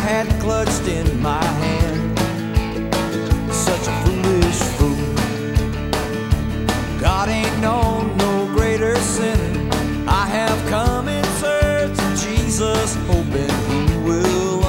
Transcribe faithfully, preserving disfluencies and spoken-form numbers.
had clutched in my hand. Such a foolish fool. God ain't no